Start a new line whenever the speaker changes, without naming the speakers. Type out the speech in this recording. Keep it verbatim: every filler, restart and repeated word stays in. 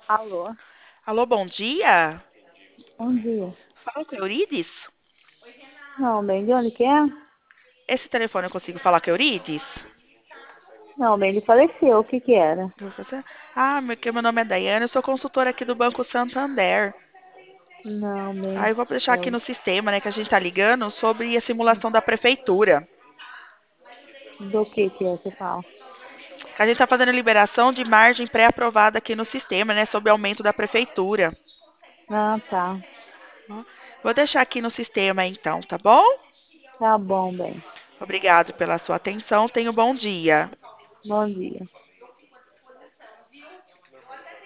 Alô,
Alô, bom dia.
bom dia.
Fala com a Eurides?
Não, bem, de onde que é?
Esse telefone eu consigo falar com a Eurides?
Não, bem, ele faleceu, o que que era?
Você- Ah, meu, que meu nome é Daiane, eu sou consultora aqui do Banco Santander.
Não,
Aí
bem,
eu vou deixar aqui
eu...
no sistema, né, que a gente tá ligando sobre a simulação da prefeitura.
Do que que é, você fala?
A gente tá fazendo liberação de margem pré-aprovada aqui no sistema, né, sobre aumento da prefeitura.
Ah, tá.
Vou deixar aqui no sistema então, tá bom?
Tá bom, bem.
Obrigado pela sua atenção. Tenha um bom dia.
Bom dia.